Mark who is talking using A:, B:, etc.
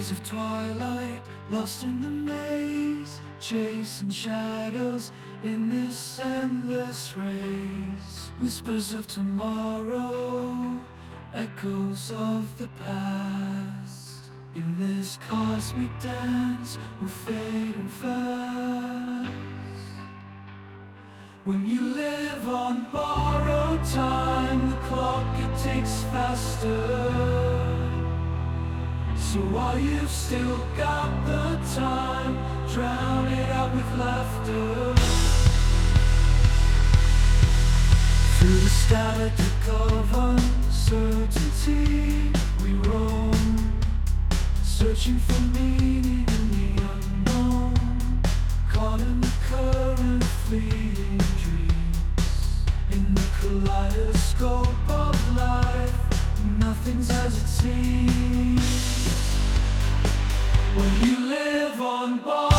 A: days of twilight, lost in the maze, chasing shadows in this endless race. Whispers of tomorrow, echoes of the past. In this cosmic dance, we're fading fast. When you live on borrowed time, the clock it ticks faster. So while you've still got the time, drown it out with laughter. Through the static of uncertainty, we roam, searching for meaning in the unknown, caught in the current, fleeting dreams. In the kaleidoscope of life, nothing's as it seems. When you live on board